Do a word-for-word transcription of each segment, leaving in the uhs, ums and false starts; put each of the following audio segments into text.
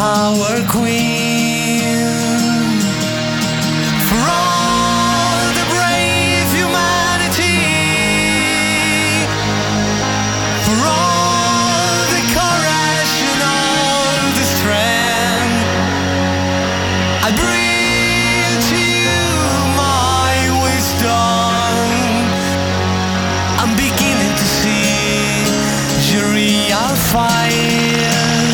our queen. For all the brave humanity, for all the courage and all the strength, I bring to you my wisdom. I'm beginning to see your real fight.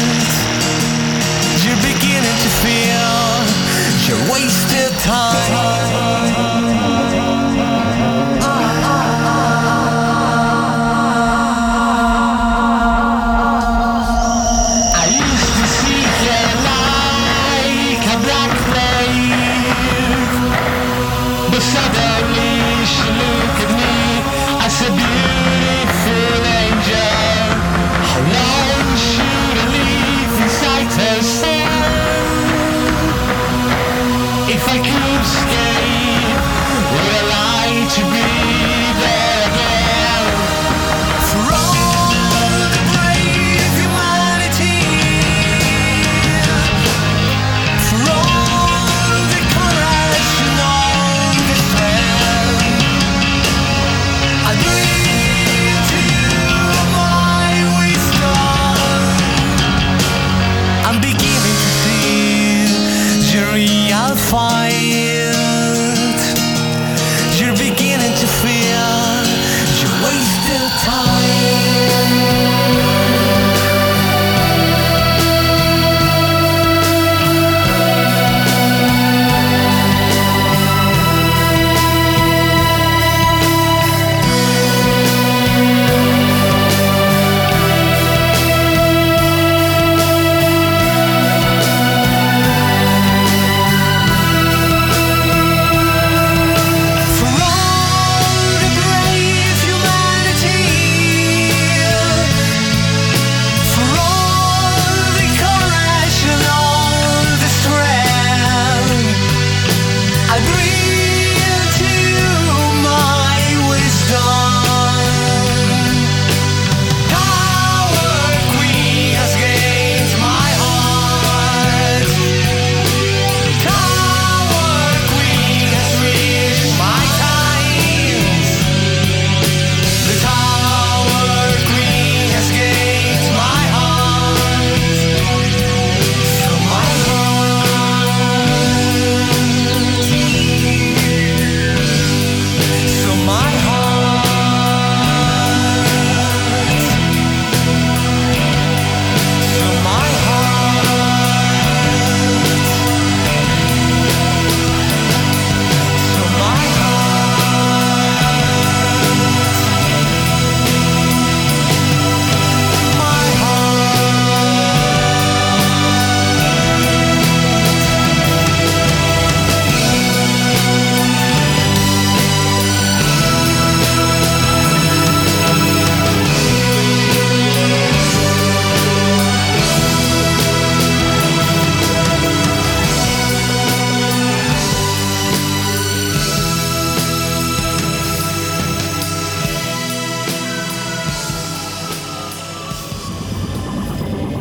You're beginning to feel your wasted time. I used to see her like a black flame, but suddenly she looked at me as a beautiful angel. How long should I live inside herself? If I could escape, would I like to be there again? For all the brave humanity, for all the courage and all the strength, I bring to you my wisdom. I'm beginning to see your real fight. You're beginning